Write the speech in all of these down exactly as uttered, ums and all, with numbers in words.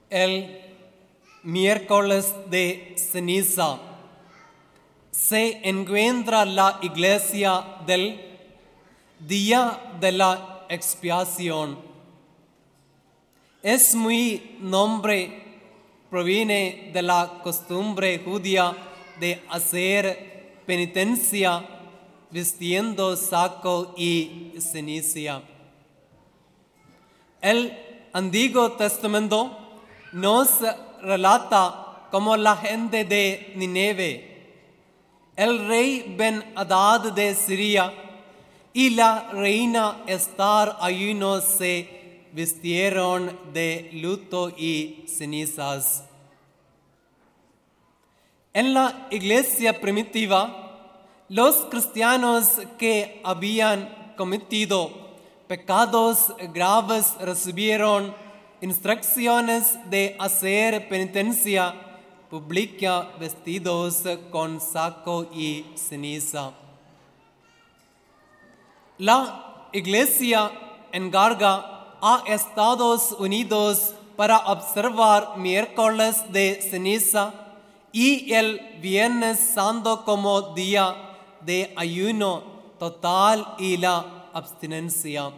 el miércoles de ceniza se encuentra la iglesia del día de la expiación. Es muy nombre, proviene de la costumbre judía de hacer penitencia vistiendo saco y ceniza. El Antiguo Testamento nos relata cómo la gente de Nínive, el rey Ben-Hadad de Siria y la reina Estar ayuno se vistieron de luto y cenizas. En la iglesia primitiva, los cristianos que habían cometido pecados graves recibieron instrucciones de hacer penitencia pública vestidos con saco y ceniza. La iglesia encarga a Estados Unidos para observar miércoles de ceniza y el Viernes Santo como día de ayuno total y la abstinencia.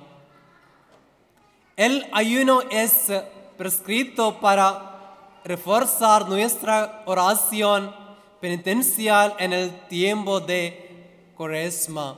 El ayuno es prescrito para reforzar nuestra oración penitencial en el tiempo de Cuaresma.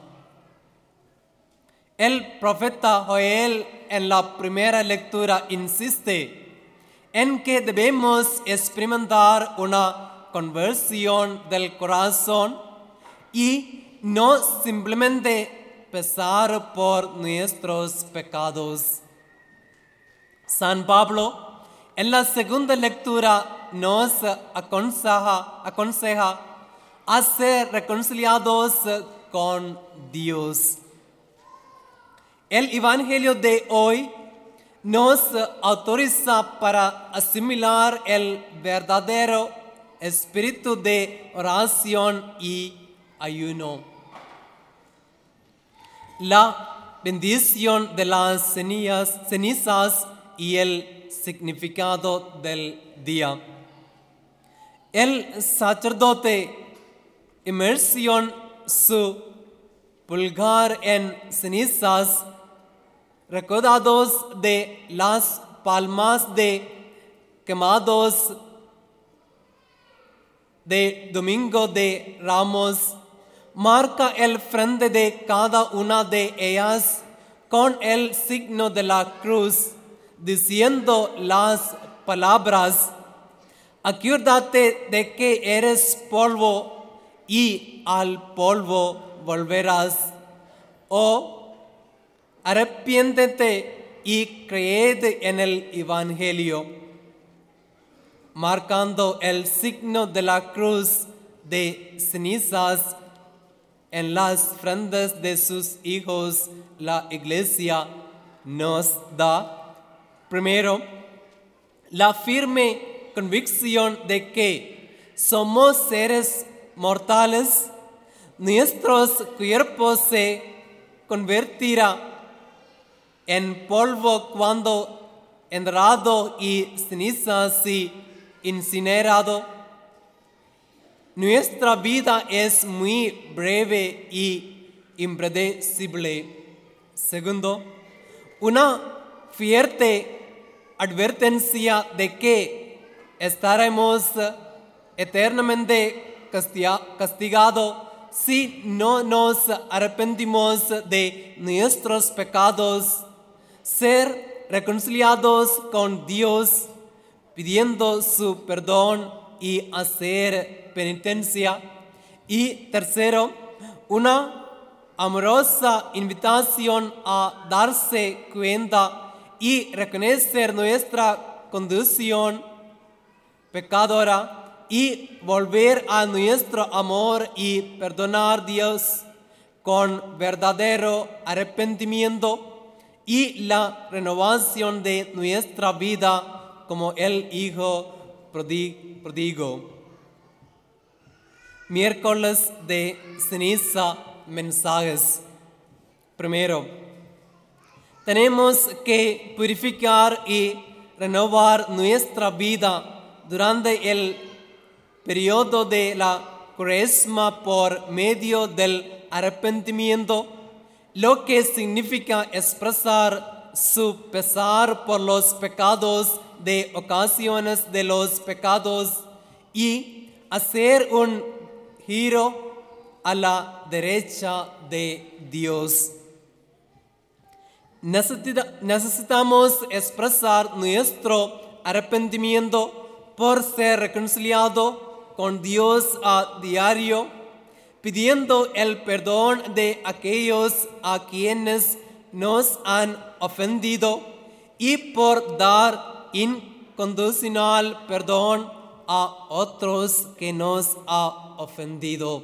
El profeta Joel en la primera lectura insiste en que debemos experimentar una conversión del corazón y no simplemente pesar por nuestros pecados. San Pablo en la segunda lectura nos aconseja, aconseja a ser reconciliados con Dios. El Evangelio de hoy nos autoriza para asimilar el verdadero espíritu de oración y ayuno. La bendición de las cenizas, cenizas y el significado del día. El sacerdote inmersió su pulgar en cenizas recordados de las palmas de quemados de Domingo de Ramos. Marca el frente de cada una de ellas con el signo de la cruz, diciendo las palabras: acuérdate de que eres polvo y al polvo volverás. O arrepiéntete y creed en el Evangelio. Marcando el signo de la cruz de cenizas en las frentes de sus hijos, la iglesia nos da, primero, la firme convicción de que somos seres mortales. Nuestros cuerpos se convertirán en polvo cuando enterrado y cenizas y incinerado. Nuestra vida es muy breve y impredecible. Segundo, una fuerte advertencia de que estaremos eternamente castigados si no nos arrepentimos de nuestros pecados. Ser reconciliados con Dios, pidiendo su perdón y hacer penitencia. Y tercero, una amorosa invitación a darse cuenta y reconocer nuestra condición pecadora y volver a nuestro amor y perdonar a Dios con verdadero arrepentimiento y la renovación de nuestra vida como el Hijo pródigo. Miércoles de ceniza, mensajes. Primero, tenemos que purificar y renovar nuestra vida durante el periodo de la Cuaresma por medio del arrepentimiento, lo que significa expresar su pesar por los pecados de ocasiones de los pecados y hacer un giro a la derecha de Dios. Necesita, necesitamos expresar nuestro arrepentimiento por ser reconciliado con Dios a diario, pidiendo el perdón de aquellos a quienes nos han ofendido y por dar incondicional perdón a otros que nos han ofendido.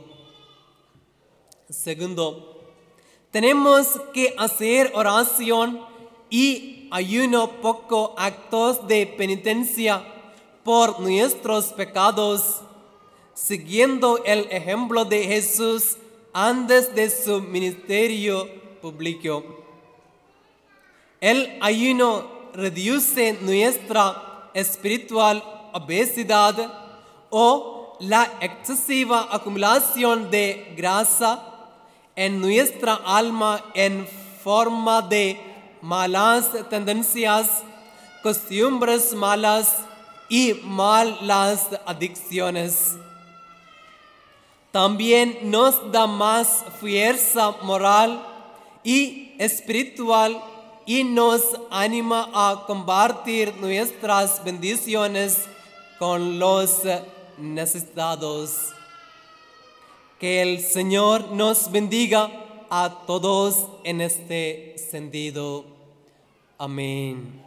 Segundo, tenemos que hacer oración y ayuno, poco actos de penitencia por nuestros pecados, siguiendo el ejemplo de Jesús antes de su ministerio público. El ayuno reduce nuestra espiritual obesidad o la excesiva acumulación de grasa en nuestra alma en forma de malas tendencias, costumbres malas y malas adicciones. También nos da más fuerza moral y espiritual y nos anima a compartir nuestras bendiciones con los necesitados. Que el Señor nos bendiga a todos en este sentido. Amén.